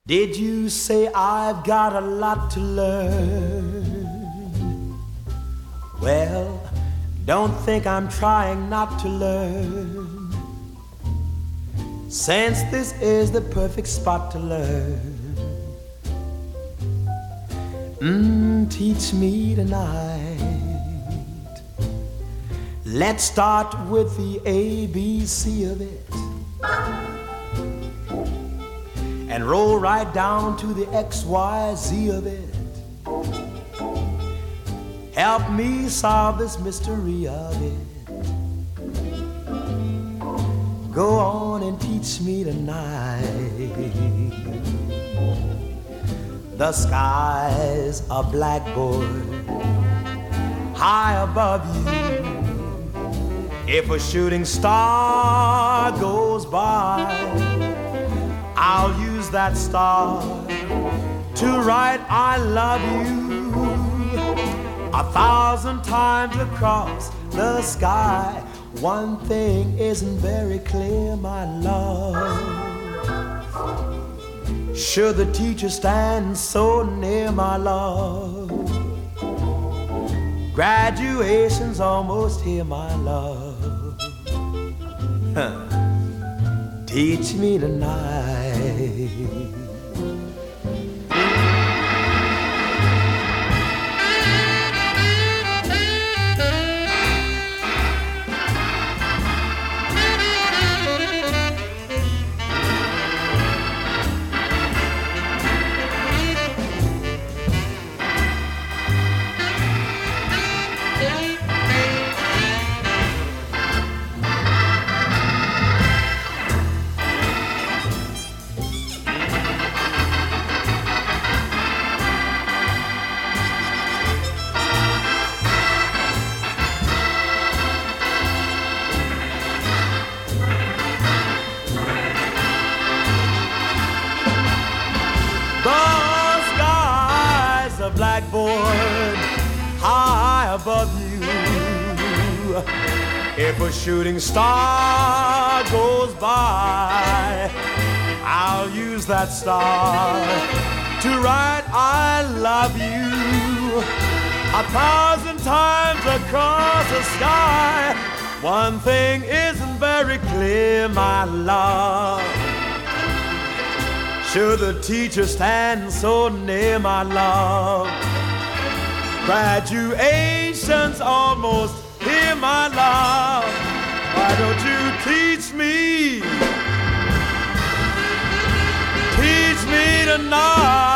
Did you say I've got a lot to learn? Well, don't think I'm trying not to learn, since this is the perfect spot to learn. Teach me tonight. Let's start with the ABC of it and roll right down to the XYZ of it. Help me solve this mystery of it. Go on and teach me tonight. The sky's a blackboard high above you. If a shooting star goes by, I'll use that star to write I love you 1,000 times across the sky. One thing isn't very clear, my love. Should the teacher stand so near, my love? Graduation's almost here, my love. Teach me tonight. Blackboard high above you. If a shooting star goes by, I'll use that star to write I love you 1,000 times across the sky. One thing isn't very clear, my love. Should the teacher stand so near, my love? Graduation's almost here, my love. Why don't you teach me? Teach me tonight.